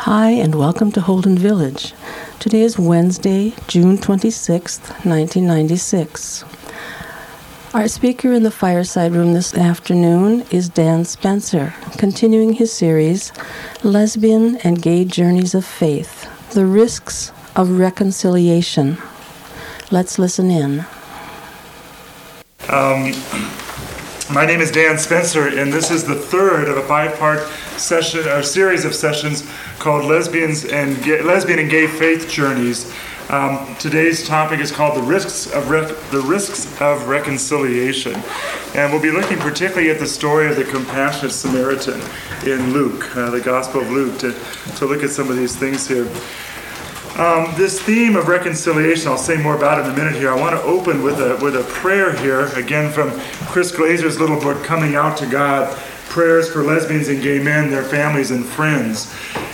Hi, and welcome to Holden Village. Today is Wednesday, June 26th, 1996. Our speaker in the fireside room this afternoon is Dan Spencer, continuing his series, Lesbian and Gay Journeys of Faith, The Risks of Reconciliation. Let's listen in. My name is Dan Spencer, and this is the third of a five-part session or series of sessions called Lesbian and Gay Faith Journeys. Today's topic is called the risks of reconciliation, and we'll be looking particularly at the story of the compassionate Samaritan in Luke, the Gospel of Luke, to look at some of these things here. This theme of reconciliation, I'll say more about it in a minute here. I want to open with a prayer here, again from Chris Glazer's little book, Coming Out to God, Prayers for Lesbians and Gay Men, Their Families and Friends.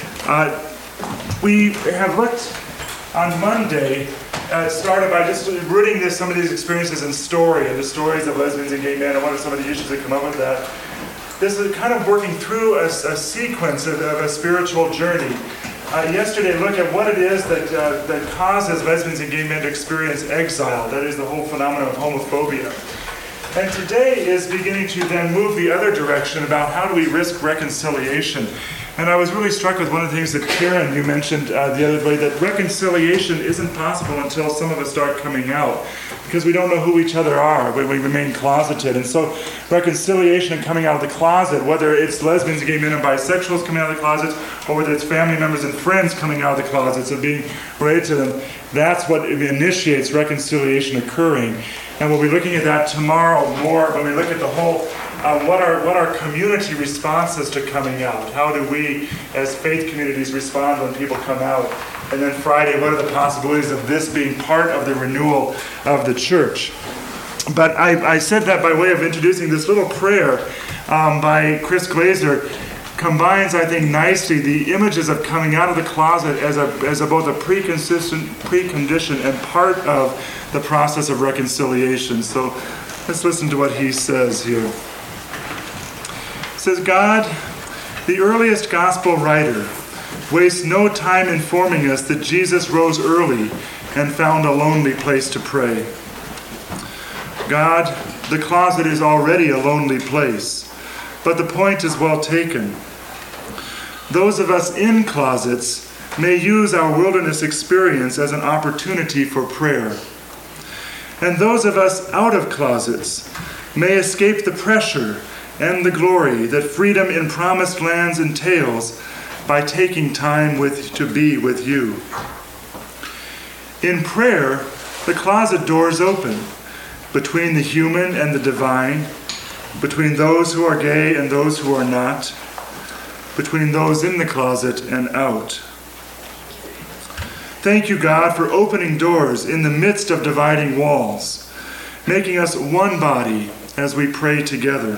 We have looked on Monday, started by just rooting some of these experiences in story, and the stories of lesbians and gay men, and what are some of the issues that come up with that. This is kind of working through a sequence of a spiritual journey. Yesterday, look at what it is that causes lesbians and gay men to experience exile. That is the whole phenomenon of homophobia. And today is beginning to then move the other direction about how do we risk reconciliation. And I was really struck with one of the things that Karen, you mentioned the other day, that reconciliation isn't possible until some of us start coming out, because we don't know who each other are when we remain closeted. And so reconciliation and coming out of the closet, whether it's lesbians, gay men, and bisexuals coming out of the closets, or whether it's family members and friends coming out of the closets and being related to them, that's what initiates reconciliation occurring. And we'll be looking at that tomorrow more when we look at the whole what are community responses to coming out? How do we as faith communities respond when people come out? And then Friday, what are the possibilities of this being part of the renewal of the church? But I said that by way of introducing this little prayer by Chris Glazer combines, I think, nicely the images of coming out of the closet as both a precondition and part of the process of reconciliation. So let's listen to what he says here. It says, God, the earliest gospel writer, wastes no time informing us that Jesus rose early and found a lonely place to pray. God, the closet is already a lonely place, but the point is well taken. Those of us in closets may use our wilderness experience as an opportunity for prayer. And those of us out of closets may escape the pressure and the glory that freedom in promised lands entails by taking time to be with you. In prayer, the closet doors open between the human and the divine, between those who are gay and those who are not, between those in the closet and out. Thank you, God, for opening doors in the midst of dividing walls, making us one body as we pray together.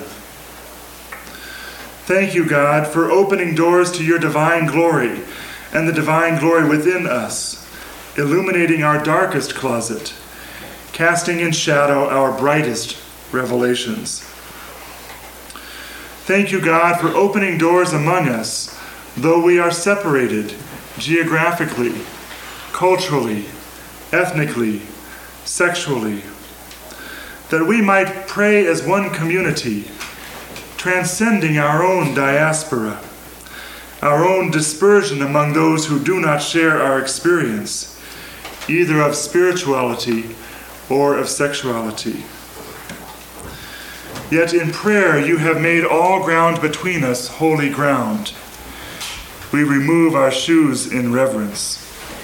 Thank you, God, for opening doors to your divine glory and the divine glory within us, illuminating our darkest closet, casting in shadow our brightest revelations. Thank you, God, for opening doors among us, though we are separated geographically, culturally, ethnically, sexually, that we might pray as one community, transcending our own diaspora, our own dispersion among those who do not share our experience, either of spirituality or of sexuality. Yet in prayer you have made all ground between us holy ground. We remove our shoes in reverence.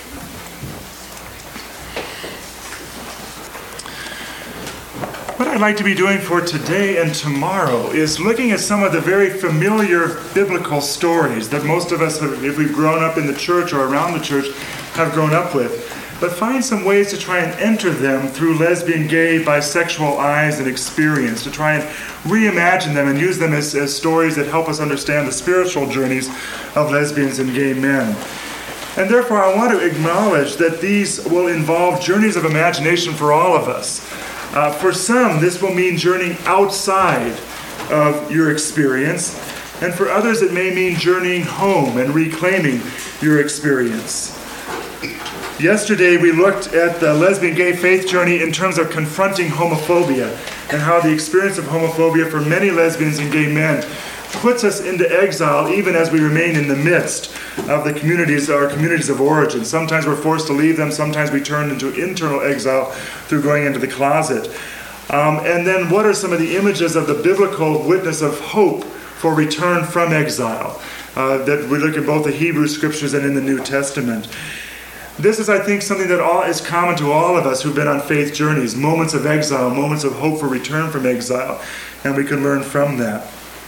What I'd like to be doing for today and tomorrow is looking at some of the very familiar biblical stories that most of us, if we've grown up in the church or around the church, have grown up with, but find some ways to try and enter them through lesbian, gay, bisexual eyes and experience, to try and reimagine them and use them as stories that help us understand the spiritual journeys of lesbians and gay men. And therefore, I want to acknowledge that these will involve journeys of imagination for all of us. For some, this will mean journeying outside of your experience And for others, it may mean journeying home and reclaiming your experience. Yesterday, we looked at the lesbian gay faith journey in terms of confronting homophobia and how the experience of homophobia for many lesbians and gay men puts us into exile even as we remain in the midst of the communities, our communities of origin. Sometimes we're forced to leave them, sometimes we turn into internal exile through going into the closet. And then what are some of the images of the biblical witness of hope for return from exile that we look at both the Hebrew scriptures and in the New Testament? This is, I think, something that is common to all of us who've been on faith journeys, moments of exile, moments of hope for return from exile, and we can learn from that.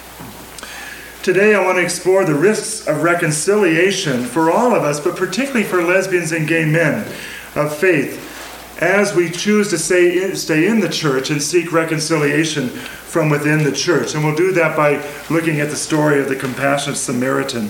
Today I want to explore the risks of reconciliation for all of us, but particularly for lesbians and gay men of faith, as we choose to stay in the church and seek reconciliation from within the church. And we'll do that by looking at the story of the Compassionate Samaritan.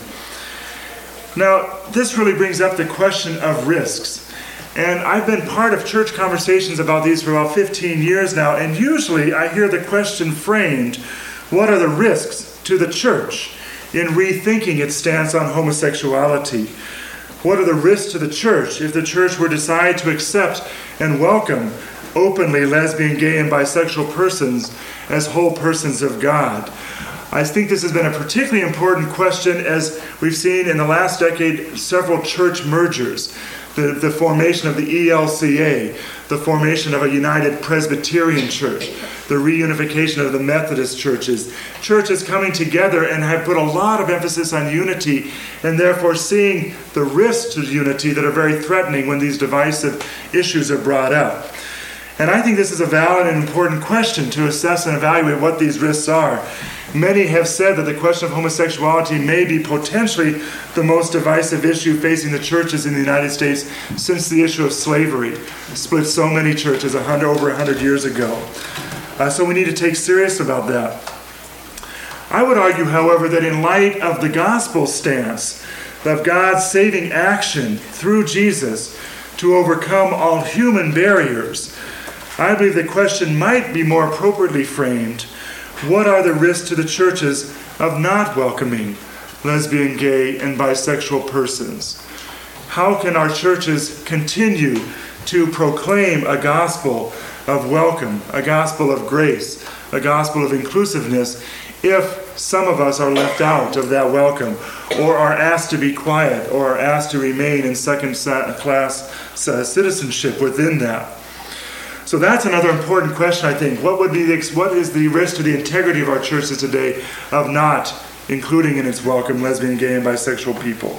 Now, this really brings up the question of risks. And I've been part of church conversations about these for about 15 years now, and usually I hear the question framed, what are the risks to the church in rethinking its stance on homosexuality? What are the risks to the church if the church were to decide to accept and welcome openly lesbian, gay, and bisexual persons as whole persons of God? I think this has been a particularly important question as we've seen in the last decade several church mergers, the formation of the ELCA, the formation of a United Presbyterian Church, the reunification of the Methodist churches, churches coming together and have put a lot of emphasis on unity and therefore seeing the risks to unity that are very threatening when these divisive issues are brought up. And I think this is a valid and important question to assess and evaluate what these risks are. Many have said that the question of homosexuality may be potentially the most divisive issue facing the churches in the United States since the issue of slavery split so many churches over 100 years ago. So we need to take serious about that. I would argue, however, that in light of the gospel stance of God's saving action through Jesus to overcome all human barriers, I believe the question might be more appropriately framed: what are the risks to the churches of not welcoming lesbian, gay, and bisexual persons? How can our churches continue to proclaim a gospel of welcome, a gospel of grace, a gospel of inclusiveness, if some of us are left out of that welcome, or are asked to be quiet, or are asked to remain in second-class citizenship within that? So that's another important question, I think. What is the risk to the integrity of our churches today of not including in its welcome lesbian, gay, and bisexual people?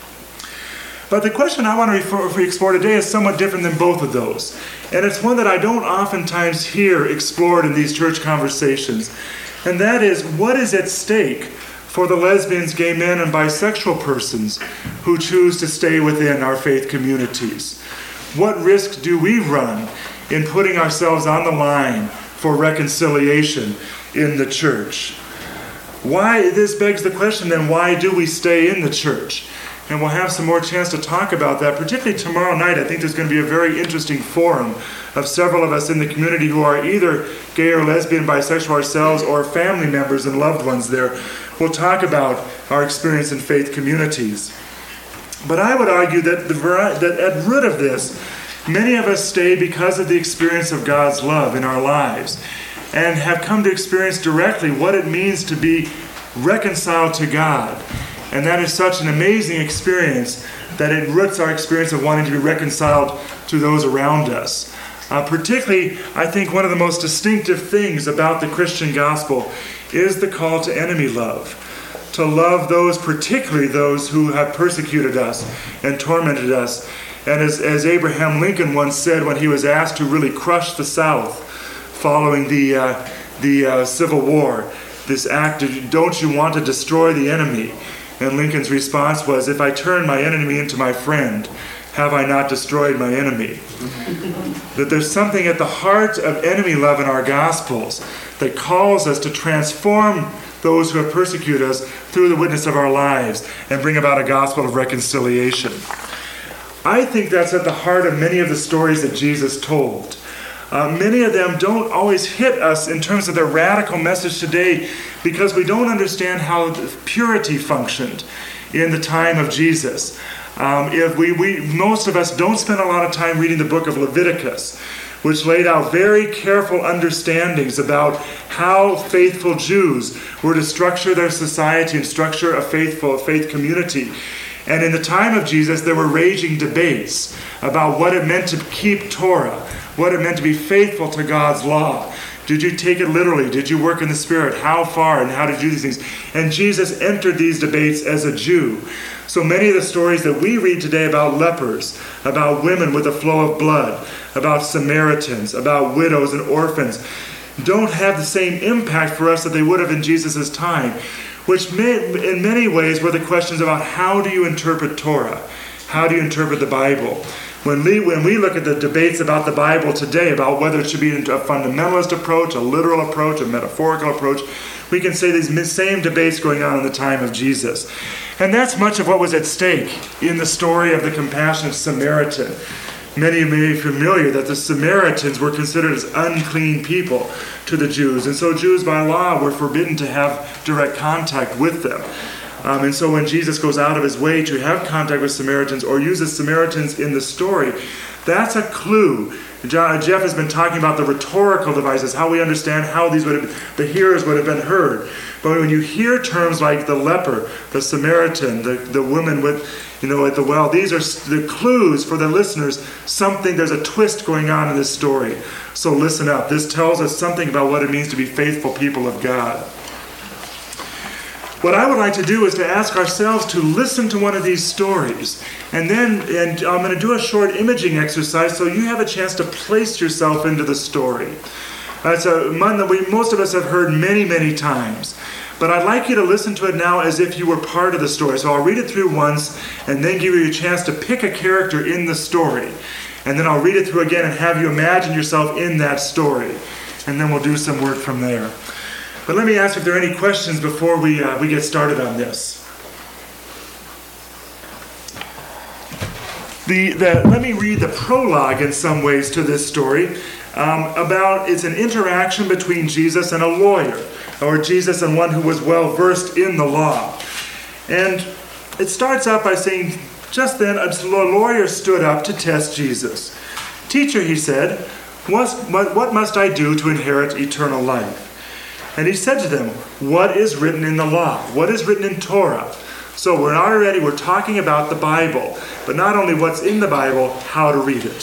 But the question I want to explore today is somewhat different than both of those. And it's one that I don't oftentimes hear explored in these church conversations. And that is, what is at stake for the lesbians, gay men, and bisexual persons who choose to stay within our faith communities? What risk do we run in putting ourselves on the line for reconciliation in the church? This begs the question then, why do we stay in the church? And we'll have some more chance to talk about that, particularly tomorrow night. I think there's going to be a very interesting forum of several of us in the community who are either gay or lesbian, bisexual ourselves, or family members and loved ones there. We'll talk about our experience in faith communities. But I would argue that at root of this, many of us stay because of the experience of God's love in our lives and have come to experience directly what it means to be reconciled to God. And that is such an amazing experience that it roots our experience of wanting to be reconciled to those around us. Particularly, I think one of the most distinctive things about the Christian gospel is the call to enemy love. To love those, particularly those who have persecuted us and tormented us. And as Abraham Lincoln once said when he was asked to really crush the South following the Civil War, this act of, don't you want to destroy the enemy? And Lincoln's response was, if I turn my enemy into my friend, have I not destroyed my enemy? That there's something at the heart of enemy love in our Gospels that calls us to transform those who have persecuted us through the witness of our lives and bring about a gospel of reconciliation. I think that's at the heart of many of the stories that Jesus told. Many of them don't always hit us in terms of their radical message today because we don't understand how purity functioned in the time of Jesus. Most of us don't spend a lot of time reading the book of Leviticus, which laid out very careful understandings about how faithful Jews were to structure their society and structure a faith community. And in the time of Jesus, there were raging debates about what it meant to keep Torah, what it meant to be faithful to God's law. Did you take it literally? Did you work in the Spirit? How far and how did you do these things? And Jesus entered these debates as a Jew. So many of the stories that we read today about lepers, about women with a flow of blood, about Samaritans, about widows and orphans, don't have the same impact for us that they would have in Jesus' time, which in many ways were the questions about how do you interpret Torah? How do you interpret the Bible? When we look at the debates about the Bible today, about whether it should be a fundamentalist approach, a literal approach, a metaphorical approach, we can say these same debates going on in the time of Jesus. And that's much of what was at stake in the story of the compassionate Samaritan. Many may be familiar that the Samaritans were considered as unclean people to the Jews. And so Jews by law were forbidden to have direct contact with them. And so when Jesus goes out of his way to have contact with Samaritans or uses Samaritans in the story, that's a clue. Jeff has been talking about the rhetorical devices, how we understand how the hearers would have been heard. But when you hear terms like the leper, the Samaritan, the woman with, at the well, these are the clues for the listeners. There's a twist going on in this story. So listen up. This tells us something about what it means to be faithful people of God. What I would like to do is to ask ourselves to listen to one of these stories. And I'm going to do a short imaging exercise so you have a chance to place yourself into the story. It's one that most of us have heard many, many times. But I'd like you to listen to it now as if you were part of the story. So I'll read it through once and then give you a chance to pick a character in the story. And then I'll read it through again and have you imagine yourself in that story. And then we'll do some work from there. But let me ask if there are any questions before we get started on this. Let me read the prologue in some ways to this story. It's an interaction between Jesus and a lawyer, or Jesus and one who was well versed in the law. And it starts out by saying, just then a lawyer stood up to test Jesus. "Teacher," he said, what must I do to inherit eternal life?" And he said to them, "What is written in the law? What is written in Torah?" So we're talking about the Bible, but not only what's in the Bible, how to read it.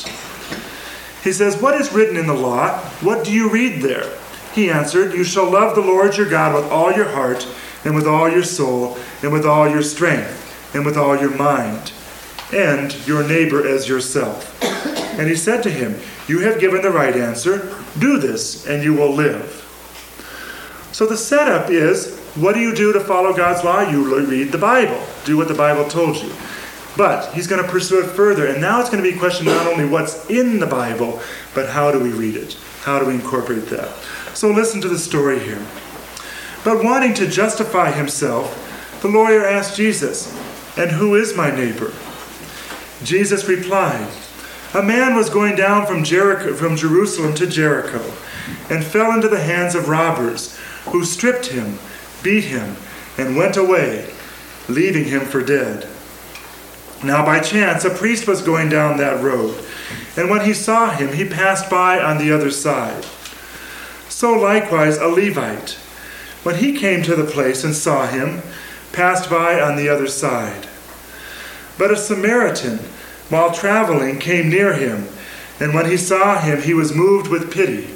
He says, "What is written in the law? What do you read there?" He answered, "You shall love the Lord your God with all your heart, and with all your soul, and with all your strength, and with all your mind, and your neighbor as yourself." And he said to him, "You have given the right answer. Do this, and you will live." So the setup is, what do you do to follow God's law? You read the Bible. Do what the Bible told you. But he's going to pursue it further. And now it's going to be a question not only what's in the Bible, but how do we read it? How do we incorporate that? So listen to the story here. But wanting to justify himself, the lawyer asked Jesus, "And who is my neighbor?" Jesus replied, "A man was going down from Jerusalem to Jericho, and fell into the hands of robbers, who stripped him, beat him, and went away, leaving him for dead. Now by chance a priest was going down that road, and when he saw him, he passed by on the other side. So likewise a Levite, when he came to the place and saw him, passed by on the other side. But a Samaritan, while traveling, came near him, and when he saw him, he was moved with pity.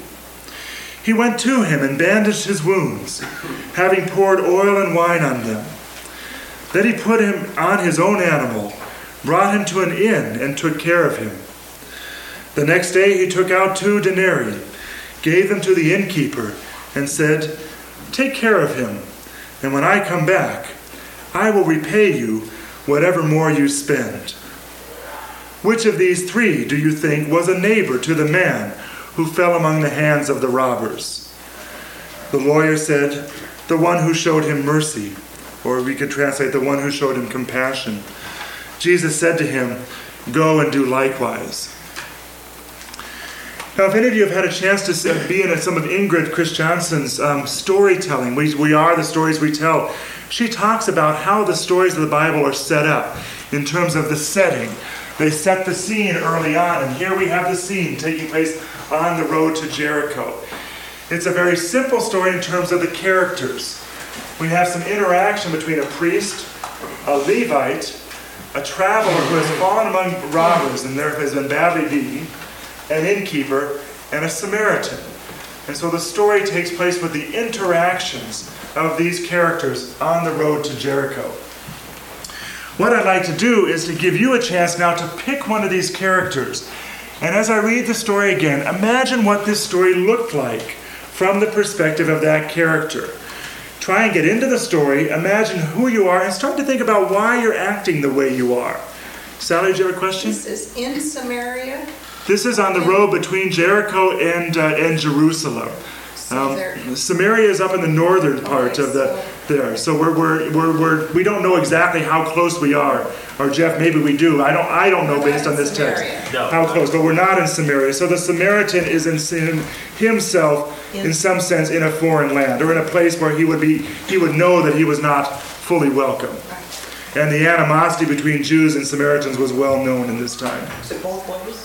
He went to him and bandaged his wounds, having poured oil and wine on them. Then he put him on his own animal, brought him to an inn, and took care of him. The next day he took out 2 denarii, gave them to the innkeeper, and said, 'Take care of him, and when I come back, I will repay you whatever more you spend.' Which of these 3 do you think was a neighbor to the man who fell among the hands of the robbers?" The lawyer said, "The one who showed him mercy," or we could translate, "the one who showed him compassion." Jesus said to him, "Go and do likewise." Now, if any of you have had a chance to be in some of Ingrid Christiansen's storytelling, we are the stories we tell, she talks about how the stories of the Bible are set up in terms of the setting. They set the scene early on, and here we have the scene taking place on the road to Jericho. It's a very simple story in terms of the characters. We have some interaction between a priest, a Levite, a traveler who has fallen among robbers and there has been badly beaten, an innkeeper, and a Samaritan. And so the story takes place with the interactions of these characters on the road to Jericho. What I'd like to do is to give you a chance now to pick one of these characters. And as I read the story again, imagine what this story looked like from the perspective of that character. Try and get into the story, imagine who you are, and start to think about why you're acting the way you are. Sally, do you have a question? This is in Samaria? This is on the road between Jericho and Jerusalem. Samaria is up in the northern part of there. So we don't know exactly how close we are. Or Jeff, maybe we do. I don't know based on this text how close. But we're not in Samaria. So the Samaritan is in himself, in some sense, in a foreign land, or in a place where he would know that he was not fully welcome. And the animosity between Jews and Samaritans was well known in this time. Is it both ways?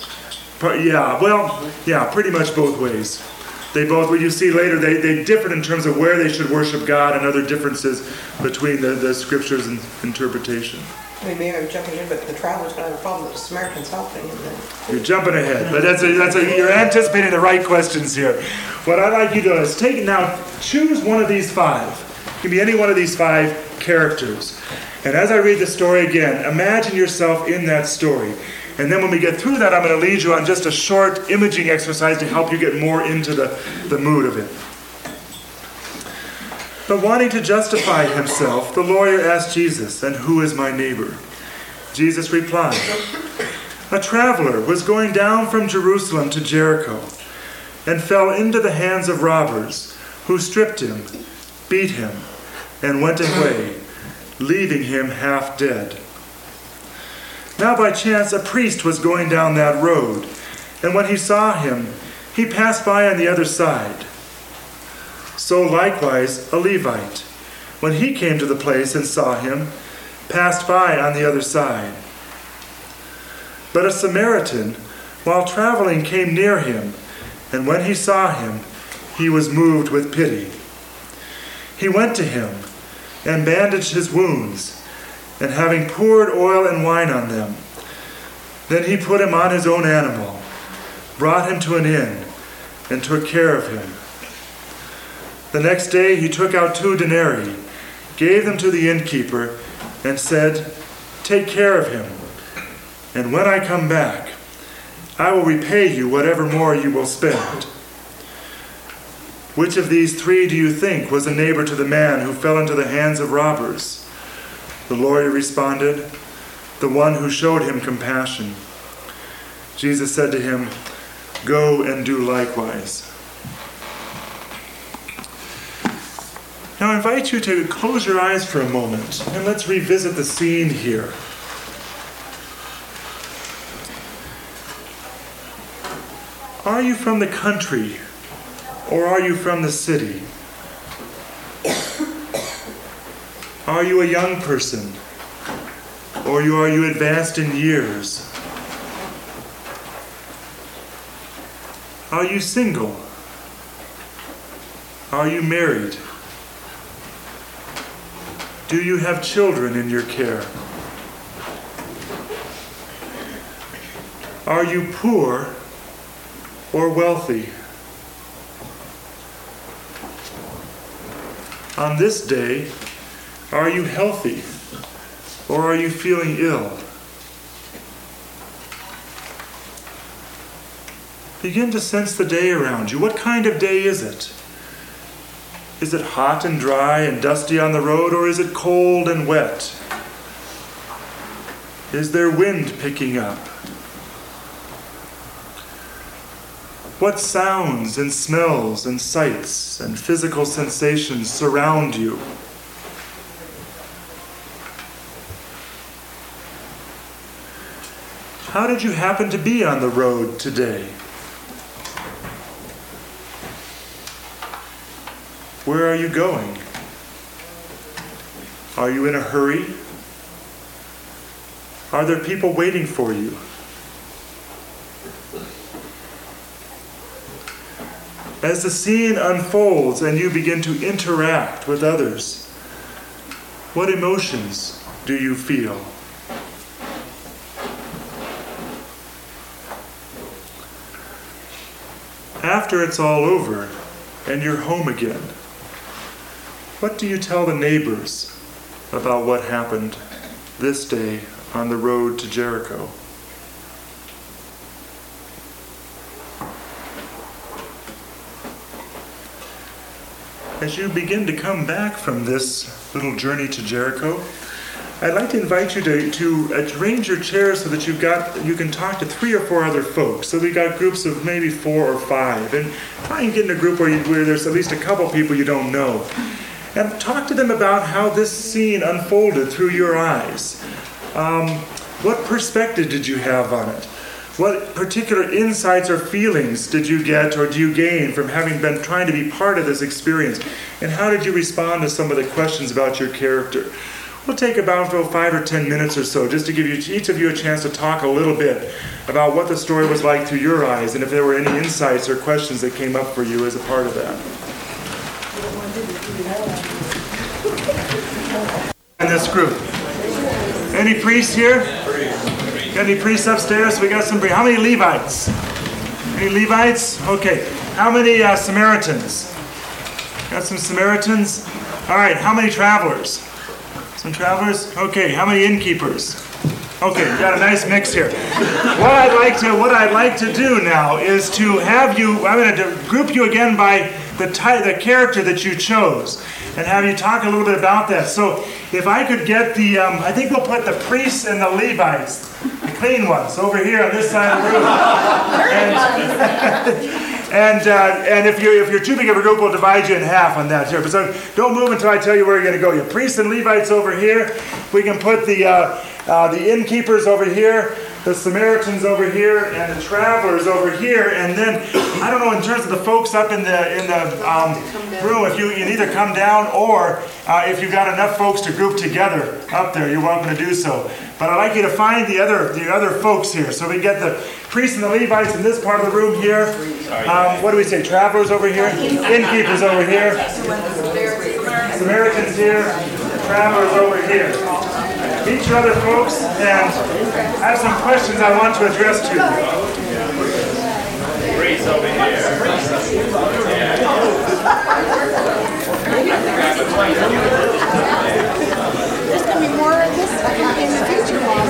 Yeah, pretty much both ways. They both, what you see later, they differed in terms of where they should worship God and other differences between the scriptures and interpretation. Maybe I'm jumping in, but the traveler's going to have a problem with the Samaritans helping him then. You're jumping ahead, but you're anticipating the right questions here. What I'd like you to do is choose one of these five. It can be any one of these five characters. And as I read the story again, imagine yourself in that story. And then when we get through that, I'm going to lead you on just a short imaging exercise to help you get more into the mood of it. But wanting to justify himself, the lawyer asked Jesus, "And who is my neighbor?" Jesus replied, "A traveler was going down from Jerusalem to Jericho and fell into the hands of robbers who stripped him, beat him, and went away, leaving him half dead. Now by chance a priest was going down that road, and when he saw him, he passed by on the other side. So likewise a Levite, when he came to the place and saw him, passed by on the other side. But a Samaritan, while traveling, came near him, and when he saw him, he was moved with pity. He went to him and bandaged his wounds, and having poured oil and wine on them, then he put him on his own animal, brought him to an inn, and took care of him. The next day he took out 2 denarii, gave them to the innkeeper, and said, 'Take care of him, and when I come back, I will repay you whatever more you will spend.' Which of these 3 do you think was a neighbor to the man who fell into the hands of robbers?" The lawyer responded, "The one who showed him compassion." Jesus said to him, "Go and do likewise." Now I invite you to close your eyes for a moment and let's revisit the scene here. Are you from the country or are you from the city? Are you a young person or are you advanced in years? Are you single? Are you married? Do you have children in your care? Are you poor or wealthy? On this day, are you healthy or are you feeling ill? Begin to sense the day around you. What kind of day is it? Is it hot and dry and dusty on the road, or is it cold and wet? Is there wind picking up? What sounds and smells and sights and physical sensations surround you? How did you happen to be on the road today? Where are you going? Are you in a hurry? Are there people waiting for you? As the scene unfolds and you begin to interact with others, what emotions do you feel? After it's all over and you're home again, what do you tell the neighbors about what happened this day on the road to Jericho? As you begin to come back from this little journey to Jericho, I'd like to invite you to arrange your chairs so that you can talk to 3 or 4 other folks. So we got groups of maybe 4 or 5, and try and get in a group where there's at least a couple people you don't know, and talk to them about how this scene unfolded through your eyes. What perspective did you have on it? What particular insights or feelings did you get or do you gain from having been trying to be part of this experience? And how did you respond to some of the questions about your character? We'll take about 5 or 10 minutes or so just to give each of you a chance to talk a little bit about what the story was like through your eyes and if there were any insights or questions that came up for you as a part of that. In this group. Any priests here? Got any priests upstairs? We got some. How many Levites? Any Levites? Okay. How many Samaritans? Got some Samaritans? All right. How many travelers? Some travelers? Okay. How many innkeepers? Okay. We got a nice mix here. What I'd like to do now is to have you. I'm going to group you again by the character that you chose, and have you talk a little bit about that. So, if I could get the, I think we'll put the priests and the Levites, the clean ones, over here on this side of the room. And if you're too big of a group, we'll divide you in half on that here. But so don't move until I tell you where you're going to go. Your priests and Levites over here. We can put the innkeepers over here, the Samaritans over here, and the travelers over here. And then, I don't know, in terms of the folks up in the room, if you can either come down or if you've got enough folks to group together up there, you're welcome to do so. But I'd like you to find the other folks here. So we get the priests and the Levites in this part of the room here. What do we say? Travelers over here, innkeepers over here, Samaritans here, travelers over here. Meet your other folks, and I have some questions I want to address to you. Grace over here. There's going to be more of this in the future, Mom.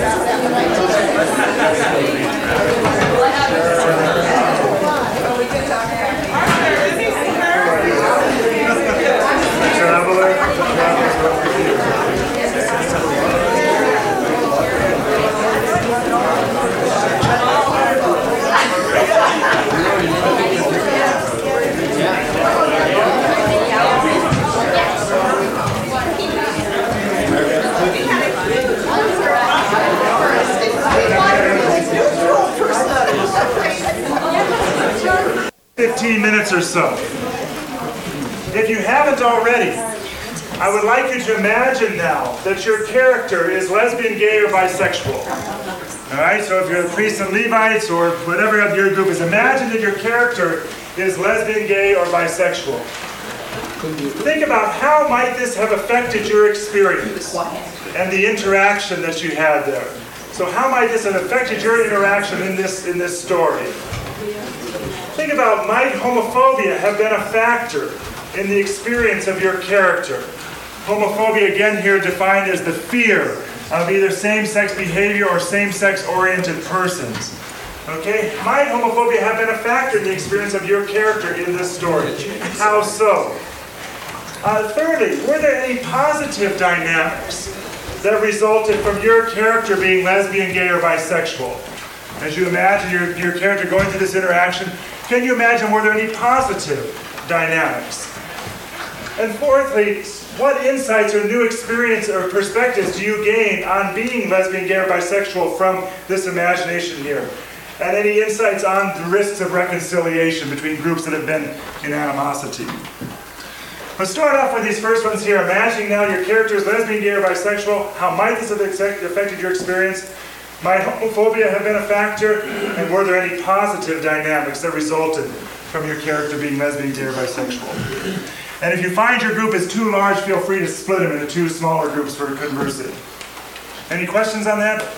Minutes or so. If you haven't already, I would like you to imagine now that your character is lesbian, gay, or bisexual. All right, so if you're the priests and Levites or whatever of your group is, imagine that your character is lesbian, gay, or bisexual. Think about how might this have affected your experience and the interaction that you had there. So how might this have affected your interaction in this story? Think about, might homophobia have been a factor in the experience of your character? Homophobia, again here defined as the fear of either same-sex behavior or same-sex oriented persons. Okay? Might homophobia have been a factor in the experience of your character in this story? How so? Thirdly, were there any positive dynamics that resulted from your character being lesbian, gay, or bisexual? As you imagine your character going through this interaction, can you imagine were there any positive dynamics? And fourthly, what insights or new experience or perspectives do you gain on being lesbian, gay, or bisexual from this imagination here? And any insights on the risks of reconciliation between groups that have been in animosity? Let's start off with these first ones here. Imagining now your character is lesbian, gay, or bisexual. How might this have affected your experience? Might homophobia have been a factor? And were there any positive dynamics that resulted from your character being lesbian, gay, or bisexual? And if you find your group is too large, feel free to split them into two smaller groups for conversing. Any questions on that?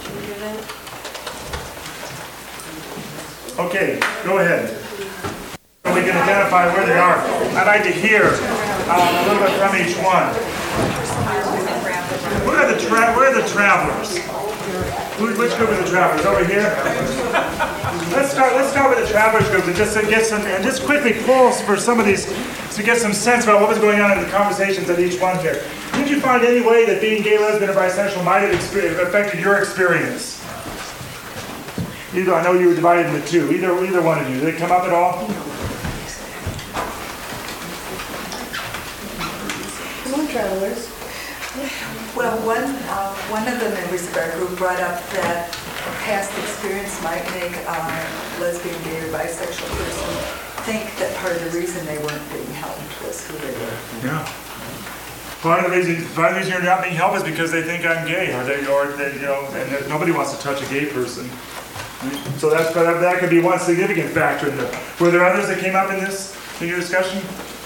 Okay, go ahead. We can identify where they are. I'd like to hear a little bit from each one. Where are the travelers? Which group are the travelers? Over here? Let's start with the travelers group and just get some, and just quickly pulse for some of these to get some sense about what was going on in the conversations at each one here. Did you find any way that being gay, lesbian, or bisexual might have affected your experience? I know you were divided into two. Either one of you. Did it come up at all? Come on, travelers. Well, one of the members of our group brought up that a past experience might make a lesbian, gay, or bisexual person think that part of the reason they weren't being helped was who they were. Yeah. Part of the reason you're not being helped is because they think I'm gay, or they and that nobody wants to touch a gay person. So that could be one significant factor in there. Were there others that came up in your discussion?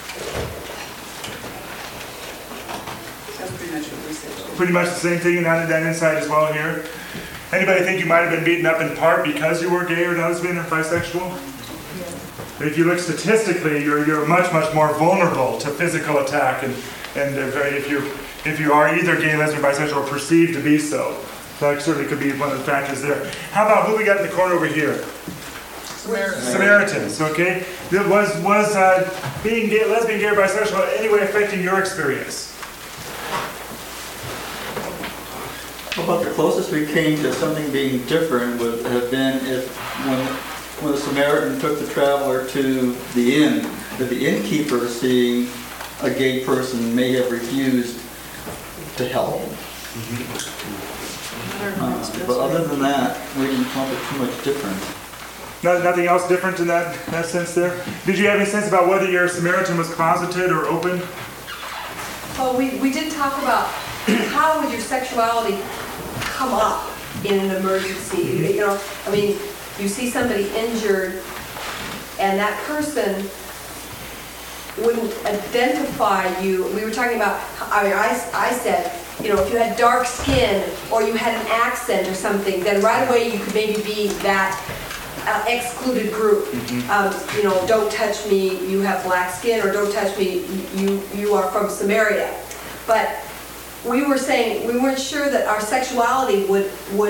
That's pretty much what we said. Pretty much the same thing, and that insight as well here. Anybody think you might have been beaten up in part because you were gay or lesbian or bisexual? Yeah. If you look statistically, you're much more vulnerable to physical attack, and if you are either gay, lesbian, bisexual, or perceived to be so. That certainly could be one of the factors there. How about who we got in the corner over here? Samaritans, okay? Was being gay, lesbian, gay, or bisexual in any way affecting your experience? Well, about the closest we came to something being different would have been if when the Samaritan took the traveler to the inn, that the innkeeper, seeing a gay person, may have refused to help. But other than that, we didn't come up with too much different. Nothing else different in that sense there? Did you have any sense about whether your Samaritan was closeted or open? Well, we did talk about how would your sexuality come up in an emergency. You know, I mean, you see somebody injured and that person wouldn't identify you. We were talking about, I said, you know, if you had dark skin or you had an accent or something, then right away you could maybe be that excluded group. You know, don't touch me, you have black skin, or don't touch me, you are from Samaria. But we were saying we weren't sure that our sexuality would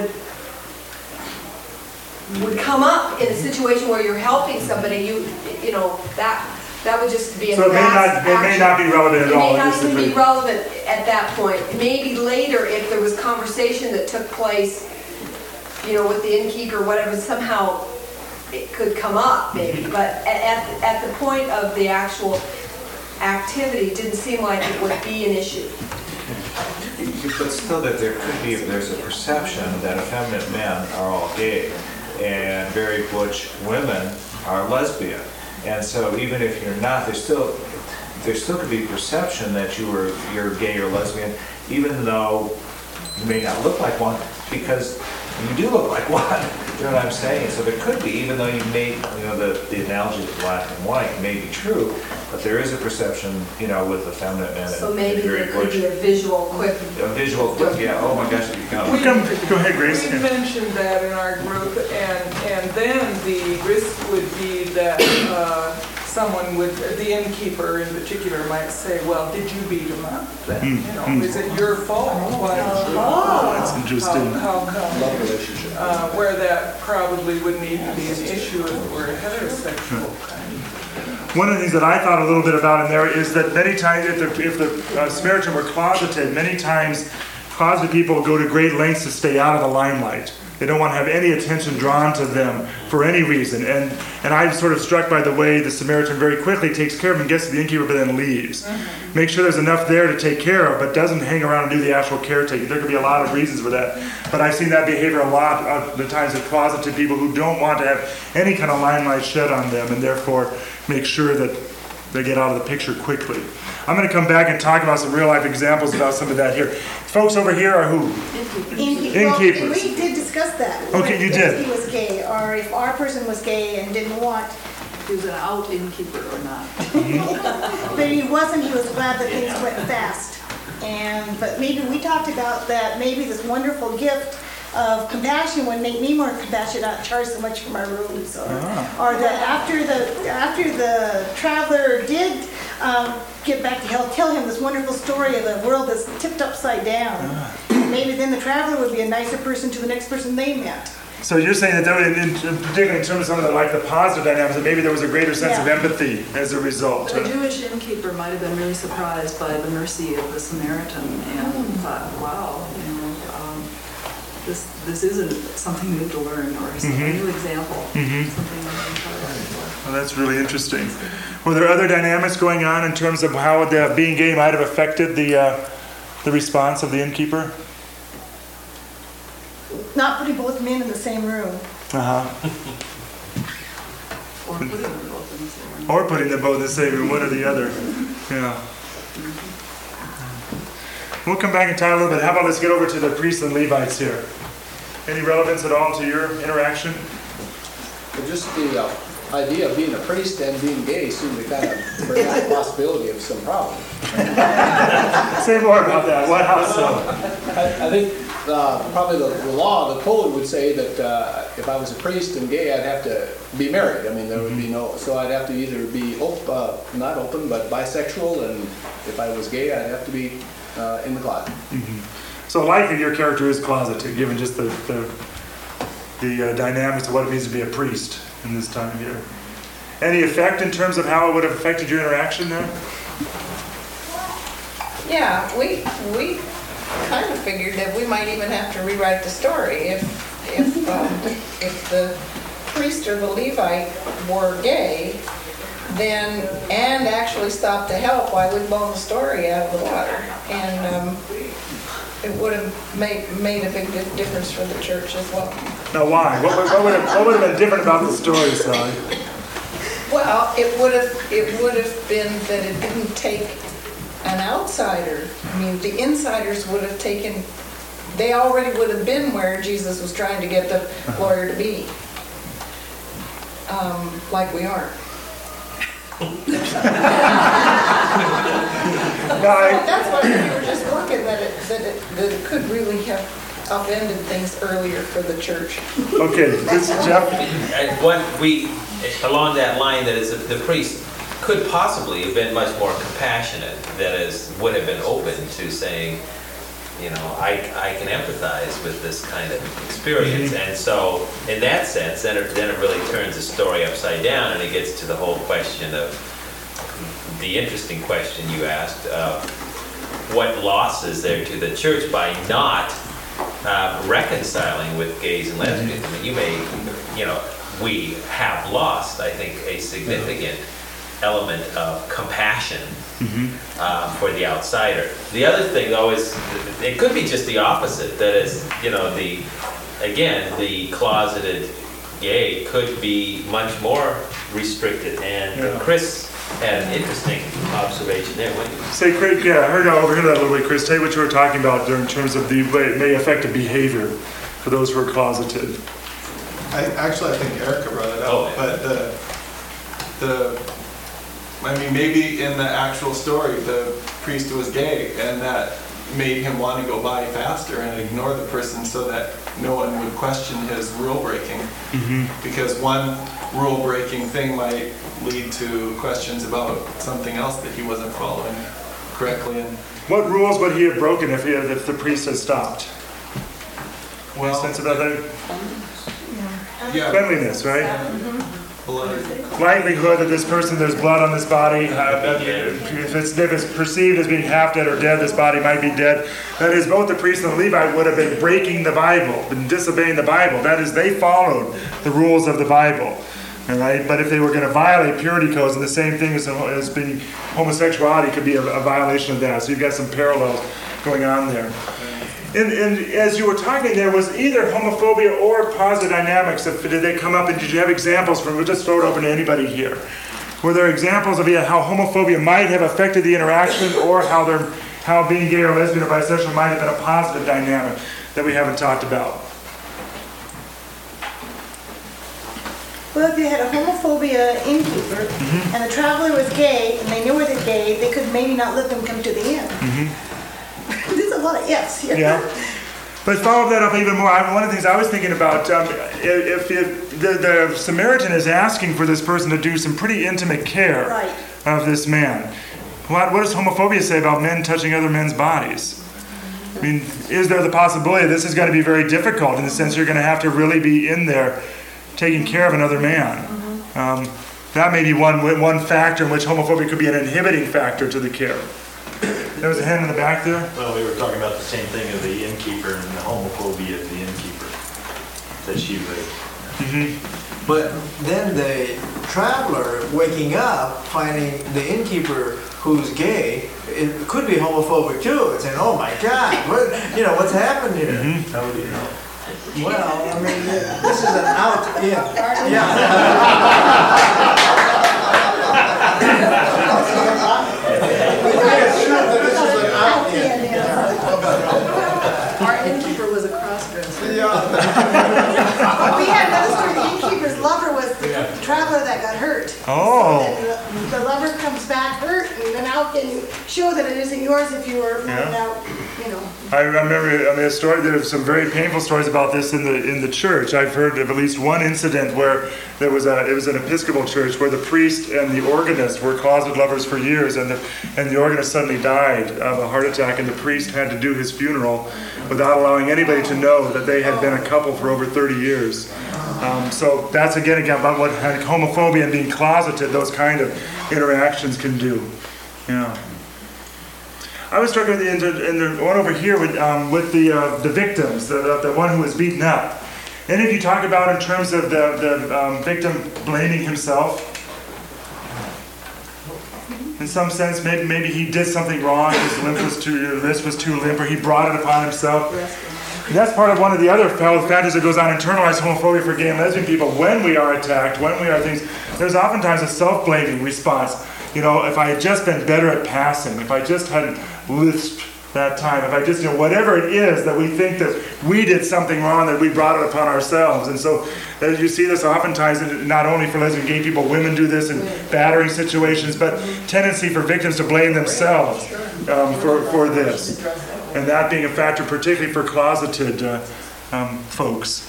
come up in a situation where you're helping somebody. You know that would just be a so fast it may not be relevant at all. It may not even be relevant at that point. Maybe later, if there was conversation that took place, you know, with the innkeeper or whatever, somehow it could come up, maybe. But at the point of the actual activity, it didn't seem like it would be an issue. But still, that there could be, if there's a perception that effeminate men are all gay and very butch women are lesbian. And so even if you're not, there still could be perception that you're gay or lesbian, even though you may not look like one, because you do look like one. You know what I'm saying? So there could be, even though you may, you know, the analogy of black and white may be true, but there is a perception, you know, with effeminate men. So maybe there could be a visual quip. A visual quip, yeah. Oh my gosh, you got Go ahead, Grace. We mentioned that in our group, and then the risk would be that someone would, the innkeeper in particular, might say, "Well, did you beat him up? Then you know, is it your fault? That's interesting. How come? Where that probably wouldn't even be an issue if it were a heterosexual kind. One of the things that I thought a little bit about in there is that many times, if the Samaritan were closeted, many times closeted people go to great lengths to stay out of the limelight. They don't want to have any attention drawn to them for any reason. And I'm sort of struck by the way the Samaritan very quickly takes care of him, gets to the innkeeper, but then leaves. Make sure there's enough there to take care of, but doesn't hang around and do the actual caretaking. There could be a lot of reasons for that. But I've seen that behavior a lot of the times with closeted people who don't want to have any kind of limelight shed on them, and therefore make sure that they get out of the picture quickly. I'm going to come back and talk about some real life examples about some of that here. Folks over here are who? Innkeepers. Well, we did discuss that. Okay, you did. If he was gay, or if our person was gay and didn't want. If he was an out innkeeper or not. But he wasn't, he was glad that things went fast. But maybe we talked about that, maybe this wonderful gift of compassion would make me more compassionate, not charge so much for my rooms, or that after the traveler did get back to hell, tell him this wonderful story of the world that's tipped upside down. Maybe then the traveler would be a nicer person to the next person they met. So you're saying that there would, particularly in terms of some of the positive dynamics, that maybe there was a greater sense of empathy as a result. The Jewish innkeeper might have been really surprised by the mercy of the Samaritan and thought, wow, this isn't something new to learn or a new example. Something Well, that's really interesting. Were there other dynamics going on in terms of how being gay might have affected the response of the innkeeper? Not putting both men in the same room. Or putting them both in the same room, one or the other. Yeah. We'll come back and talk a little bit. How about let's get over to the priests and Levites here. Any relevance at all to your interaction? Well, just the idea of being a priest and being gay seemed to kind of bring out the possibility of some problem. Say more about that. What? How so? I think probably the law, the code would say that if I was a priest and gay, I'd have to be married. I mean, there would be so I'd have to either be not open, but bisexual, and if I was gay, I'd have to be in the closet. So likely your character is closeted, given just the dynamics of what it means to be a priest in this time here. Any effect in terms of how it would have affected your interaction there? Yeah, we kind of figured that we might even have to rewrite the story if the priest or the Levite were gay, then and actually stopped to help, why we'd blow the story out of the water, and it would have made a big difference for the church as well. Now, why? What would have been different about the story, Sally? Well, it would have been that it didn't take an outsider. I mean, the insiders would have taken. They already would have been where Jesus was trying to get the lawyer to be, like we aren't. That's why we were just working that it could really have upended things earlier for the church. Okay, this is Jeff. Along that line, that is, the priest could possibly have been much more compassionate. That is, would have been open to saying, I can empathize with this kind of experience. And so, in that sense, then it really turns the story upside down, and it gets to the whole question of the interesting question you asked: what loss is there to the church by not reconciling with gays and lesbians? I mean, we have lost, I think, a significant element of compassion for the outsider. The other thing, though, is it could be just the opposite. That is, the closeted gay could be much more restricted. And Chris had an interesting observation there. Say, Craig, I heard over here that a little bit, Chris. Tell you what you were talking about there in terms of the way it may affect the behavior for those who are closeted. I think Erica brought it up, but maybe in the actual story, the priest was gay, and that made him want to go by faster and ignore the person so that no one would question his rule breaking. Because one rule breaking thing might lead to questions about something else that he wasn't following correctly. And what rules would he have broken if the priest had stopped? Any sense about that? Cleanliness, right? Likelihood that this person, there's blood on this body, if it's perceived as being half dead or dead, this body might be dead. That is, both the priest and the Levite would have been breaking the Bible, been disobeying the Bible. That is, they followed the rules of the Bible. All right? But if they were going to violate purity codes, and the same thing as being homosexuality could be a violation of that. So you've got some parallels going on there. And as you were talking, there was either homophobia or positive dynamics. Did they come up, and did you have examples from? We'll just throw it open to anybody here. Were there examples of how homophobia might have affected the interaction, or how being gay or lesbian or bisexual might have been a positive dynamic that we haven't talked about? Well, if you had a homophobia innkeeper and the traveler was gay and they knew they were gay, they could maybe not let them come to the inn. There's a lot of ifs here. Yeah. But follow that up even more. One of the things I was thinking about, if the Samaritan is asking for this person to do some pretty intimate care of this man, what does homophobia say about men touching other men's bodies? I mean, is there the possibility this is going to be very difficult in the sense you're going to have to really be in there taking care of another man? That may be one factor in which homophobia could be an inhibiting factor to the care. There was a hand in the back there. Well, we were talking about the same thing of the innkeeper and the homophobia of the innkeeper that she raised. But then the traveler waking up, finding the innkeeper who's gay, it could be homophobic too. And saying, "Oh my God, what's happened here?" How would you know? Well, I mean, this is an out. Our innkeeper was a crossdresser. We had another story. The innkeeper's lover was the traveler that got hurt. Oh. So then the lover comes back hurt, and then how can you show that it isn't yours if you were out, I remember a story. There's some very painful stories about this in the church. I've heard of at least one incident where it was an Episcopal church where the priest and the organist were closet lovers for years, and the organist suddenly died of a heart attack, and the priest had to do his funeral without allowing anybody to know that they had been a couple for over 30 years. So that's again about what homophobia and being closeted, those kind of interactions can do. Yeah. I was struck with the one over here with the victims, the one who was beaten up. Any of you talk about in terms of the victim blaming himself? In some sense, maybe he did something wrong. His wrist was too limp, or he brought it upon himself. That's part of one of the other factors that goes on internalized homophobia for gay and lesbian people. When we are attacked, when we are things, there's oftentimes a self-blaming response. If I had just been better at passing, if I just hadn't lisped that time, if I just, whatever it is that we think that we did something wrong, that we brought it upon ourselves. And so as you see this oftentimes, not only for lesbian gay people, women do this in battering situations, but tendency for victims to blame themselves for this. And that being a factor particularly for closeted folks.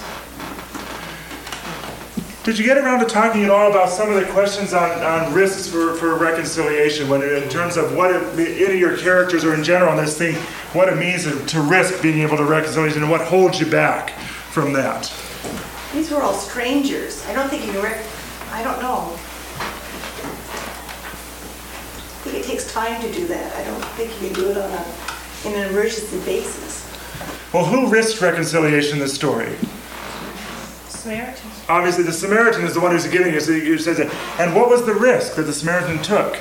Did you get around to talking at all about some of the questions on risks for reconciliation, in terms of what any of your characters or in general on this thing, what it means to risk being able to reconciliation and what holds you back from that? These were all strangers. I don't think you can I don't know. I think it takes time to do that. I don't think you can do it in an emergency basis. Well, who risked reconciliation in this story? Samaritan. Obviously, the Samaritan is the one who's giving us. Who says it. And what was the risk that the Samaritan took?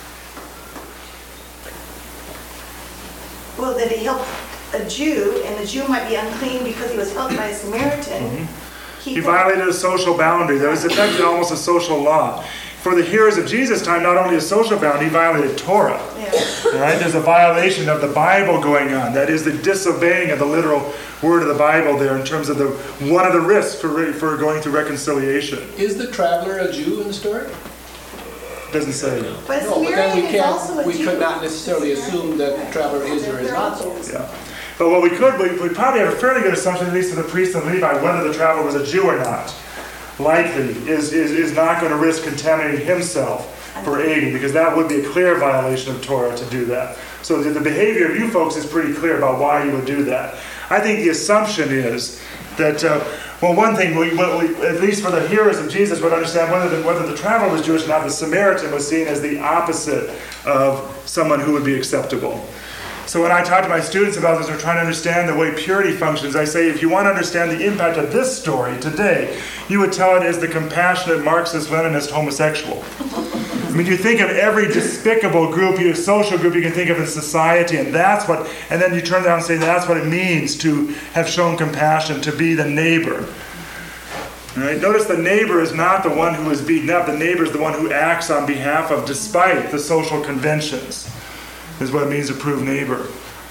Well, that he helped a Jew, and the Jew might be unclean because he was helped by a Samaritan. He violated a social boundary. That was affected almost a social law. For the hearers of Jesus' time, not only a social boundary, he violated Torah. Right? There's a violation of the Bible going on. That is the disobeying of the literal word of the Bible there in terms of one of the risks for going through reconciliation. Is the traveler a Jew in the story? Doesn't say. But no, but then we Jew. could not necessarily assume that the traveler is or is not so. Yeah. But what we probably have a fairly good assumption, at least of the priest and Levi, whether the traveler was a Jew or not. Likely is not going to risk contaminating himself for aiding, because that would be a clear violation of Torah to do that. So the behavior of you folks is pretty clear about why you would do that. I think the assumption is that, one thing, we, at least for the hearers of Jesus, would understand whether the traveler was Jewish or not, the Samaritan was seen as the opposite of someone who would be acceptable. So when I talk to my students about this, they're trying to understand the way purity functions. I say, if you want to understand the impact of this story today, you would tell it as the compassionate Marxist-Leninist homosexual. I mean, you think of every despicable group, social group you can think of in society, and then you turn around and say that's what it means to have shown compassion, to be the neighbor. All right? Notice the neighbor is not the one who is beaten up. The neighbor is the one who acts on behalf of, despite the social conventions, is what it means to prove neighbor.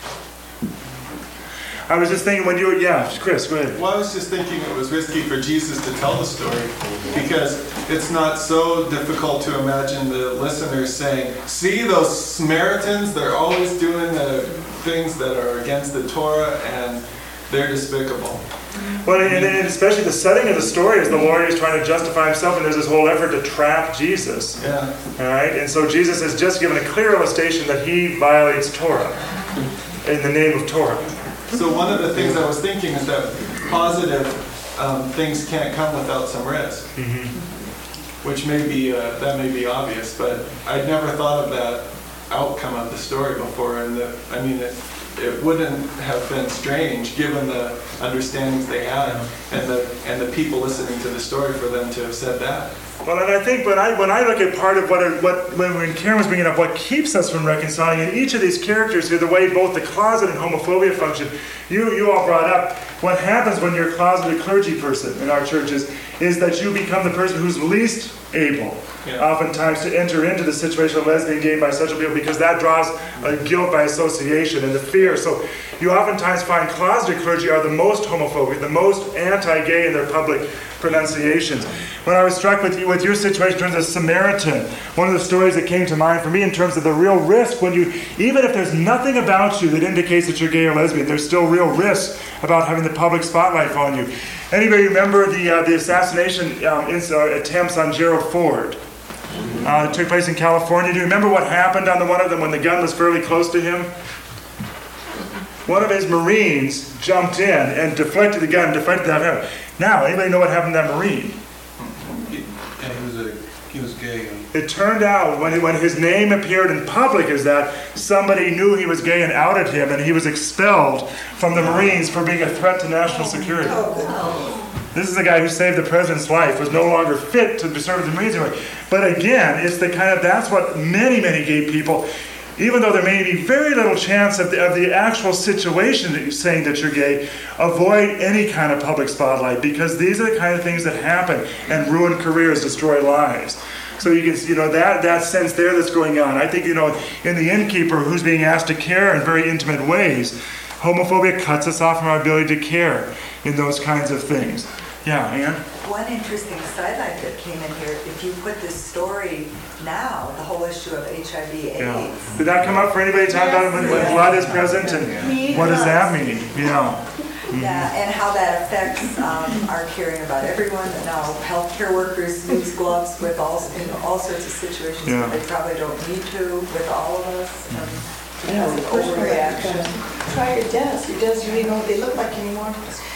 I was just thinking when Chris, go ahead. Well, I was just thinking it was risky for Jesus to tell the story because it's not so difficult to imagine the listeners saying, see those Samaritans, they're always doing the things that are against the Torah and they're despicable. Well, and especially the setting of the story is the lawyer is trying to justify himself, and there's this whole effort to trap Jesus. Yeah. All right, and so Jesus has just given a clear illustration that he violates Torah in the name of Torah. So one of the things I was thinking is that positive things can't come without some risk, which may be that may be obvious, but I'd never thought of that outcome of the story before, and it wouldn't have been strange given the understandings they had and the people listening to the story for them to have said that. Well, and I think when I look at part of when Karen was bringing up what keeps us from reconciling, in each of these characters here, the way both the closet and homophobia function, you all brought up, what happens when you're a closeted clergy person in our churches is that you become the person who's least able, oftentimes, to enter into the situation of lesbian, gay, bisexual people, because that draws guilt by association and the fear. So you oftentimes find closeted clergy are the most homophobic, the most anti-gay in their public pronunciations. When I was struck with your situation in terms of Samaritan, one of the stories that came to mind for me in terms of the real risk when you, even if there's nothing about you that indicates that you're gay or lesbian, there's still real risk about having the public spotlight on you. Anybody remember the assassination attempts on Gerald Ford? It took place in California. Do you remember what happened on one of them when the gun was fairly close to him? One of his Marines jumped in and deflected the gun, deflected that. Now, anybody know what happened to that Marine? He was gay. It turned out when his name appeared in public as that, somebody knew he was gay and outed him, and he was expelled from the Marines for being a threat to national security. This is the guy who saved the president's life, was no longer fit to serve the Marines anymore. But again, it's that's what many, many gay people, even though there may be very little chance of the actual situation that you're saying that you're gay, avoid any kind of public spotlight, because these are the kind of things that happen and ruin careers, destroy lives. So you can, that sense there that's going on. I think, in the innkeeper who's being asked to care in very intimate ways, homophobia cuts us off from our ability to care in those kinds of things. Yeah, Ann? One interesting sidelight that came in here, if you put this story now, the whole issue of HIV/AIDS. Did that come up for anybody to talk about when blood is present, and what does that mean? Yeah, and how that affects our caring about everyone. And now healthcare workers use gloves with all sorts of situations where they probably don't need to with all of us. Yeah, It's an overreaction. Try your dentist. Your dentist really know what they look like anymore.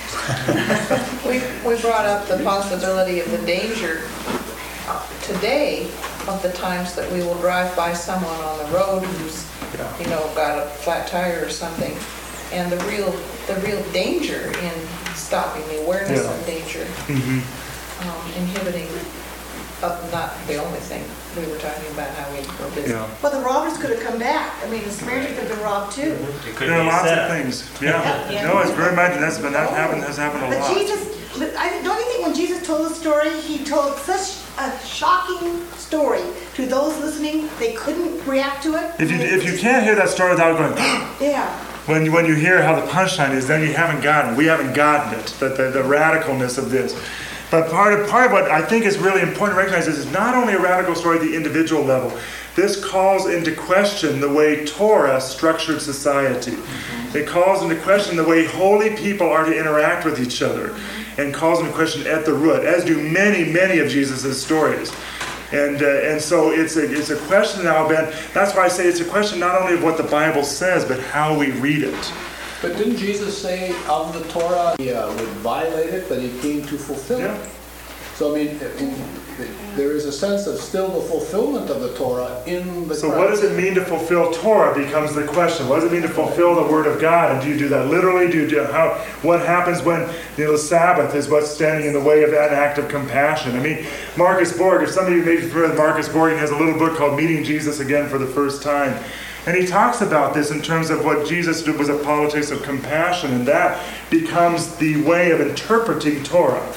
We brought up the possibility of the danger today of the times that we will drive by someone on the road who's, got a flat tire or something, and the real danger in stopping, the awareness of danger, inhibiting, not the only thing. We were talking about how we were busy. Well, the robbers could have come back. I mean, the Samaritan could have been robbed too. There are lots of things. No, it's very much has happened a lot. But Jesus, don't you think when Jesus told the story, he told such a shocking story to those listening, they couldn't react to it? If you can't hear that story without going, yeah. When you hear how the punchline is, then we haven't gotten it, the radicalness of this. But part of what I think is really important to recognize is not only a radical story at the individual level, this calls into question the way Torah structured society. It calls into question the way holy people are to interact with each other, and calls into question at the root, as do many, many of Jesus' stories. And so it's a question now, Ben. That's why I say it's a question not only of what the Bible says, but how we read it. But didn't Jesus say of the Torah he would violate it, but he came to fulfill it? So there is a sense of still the fulfillment of the Torah in the. So what does it mean to fulfill Torah becomes the question. What does it mean to fulfill the Word of God? And do you do that literally? What happens when the Sabbath is what's standing in the way of that act of compassion? Marcus Borg, if some of you may be familiar with Marcus Borg, he has a little book called Meeting Jesus Again for the First Time. And he talks about this in terms of what Jesus did was a politics of compassion, and that becomes the way of interpreting Torah.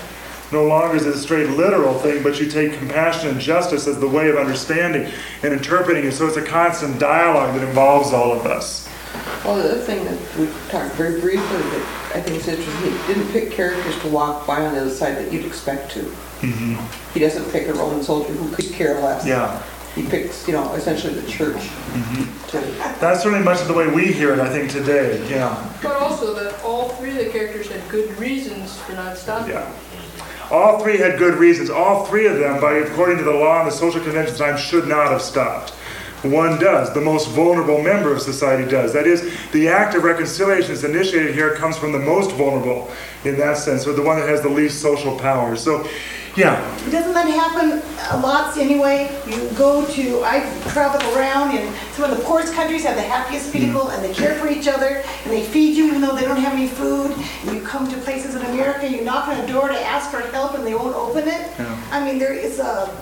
no longer is it a straight literal thing, but you take compassion and justice as the way of understanding and interpreting it. So it's a constant dialogue that involves all of us. Well, the other thing that we talked very briefly that I think is interesting, he didn't pick characters to walk by on the other side that you'd expect to. Mm-hmm. He doesn't pick a Roman soldier who could care less. Yeah. He picks, essentially the church. Mm-hmm. That's certainly much of the way we hear it, I think, today. Yeah. But also that all three of the characters had good reasons for not stopping. Yeah. All three had good reasons. All three of them, according to the law and the social conventions, time should not have stopped. One does. The most vulnerable member of society does. That is, the act of reconciliation that's initiated here comes from the most vulnerable in that sense, or the one that has the least social power. So, yeah. Doesn't that happen a lot anyway? I've traveled around, and some of the poorest countries have the happiest people, and they care for each other, and they feed you even though they don't have any food. And you come to places in America, you knock on a door to ask for help, and they won't open it. Yeah. I mean, there is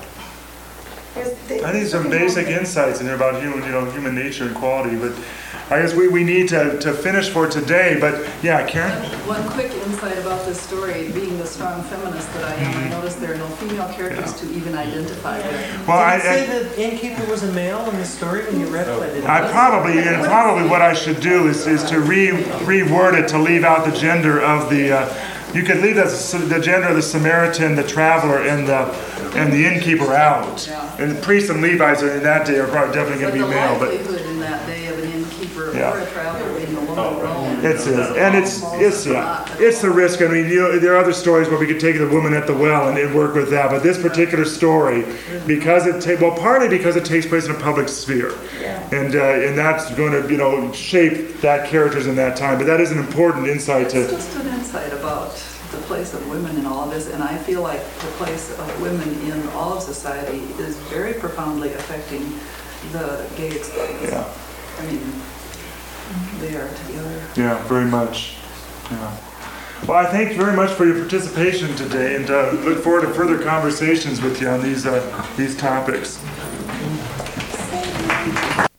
I think some basic insights in there about human nature and quality, but I guess we need to finish for today. But yeah, Karen? One quick insight about this story, being the strong feminist that I am, I noticed there are no female characters to even identify with. Well, Did you say the innkeeper was a male in the story when you read it? Probably what I should do is to reword it to leave out the gender of the. You could leave the gender of the Samaritan, the traveler, and the innkeeper out. Yeah. And the priests and Levites in that day are probably definitely going to be male. But the likelihood in that day of an innkeeper or a traveler being a woman alone. It's the risk. I mean, there are other stories where we could take the woman at the well and work with that. But this particular story, partly because it takes place in a public sphere, and that's going to shape that characters in that time. But that is an important insight It's just an insight about the place of women in all of this, and I feel like the place of women in all of society is very profoundly affecting the gay experience. Yeah. I mean, they are together. Yeah, very much. Yeah. Well, I thank you very much for your participation today, and look forward to further conversations with you on these topics.